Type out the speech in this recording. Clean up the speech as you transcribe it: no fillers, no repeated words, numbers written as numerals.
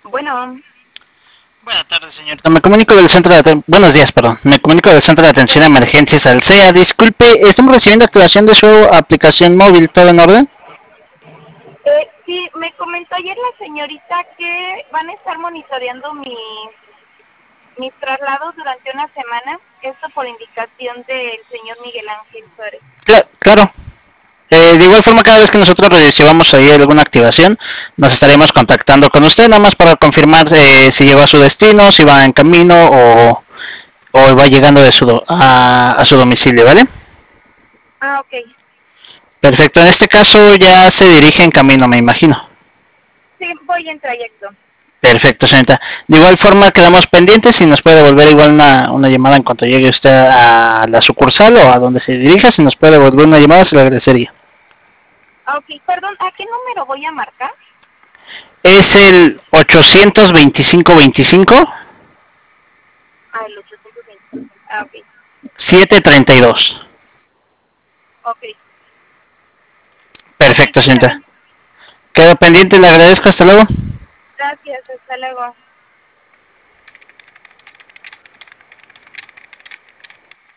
Bueno, Buenas tardes, señorita. Me comunico del centro de buenos días, perdón. Me comunico del centro de atención a emergencias Alsea. Disculpe, estamos recibiendo activación de su aplicación móvil. ¿Todo en orden? sí, me comentó ayer la señorita que van a estar monitoreando mis traslados durante una semana, esto por indicación del señor Miguel Ángel Suárez. Claro. De igual forma, cada vez que nosotros recibamos ahí alguna activación, nos estaremos contactando con usted, nada más para confirmar si llegó a su destino, si va en camino o va llegando de a su domicilio, ¿vale? Ah, ok. Perfecto. En este caso ya se dirige en camino, me imagino. Sí, voy en trayecto. Perfecto, señorita. De igual forma quedamos pendientes y nos puede devolver igual una llamada en cuanto llegue usted a la sucursal o a donde se dirija. Si nos puede devolver una llamada, se le agradecería. Ah, ok, perdón, ¿a qué número voy a marcar? Es el 825-25 Ah, el 825. Ah, ok. 732. Ok. Ok, Perfecto, está señorita. bien. Quedo pendiente, le agradezco. Hasta luego. Gracias, hasta luego.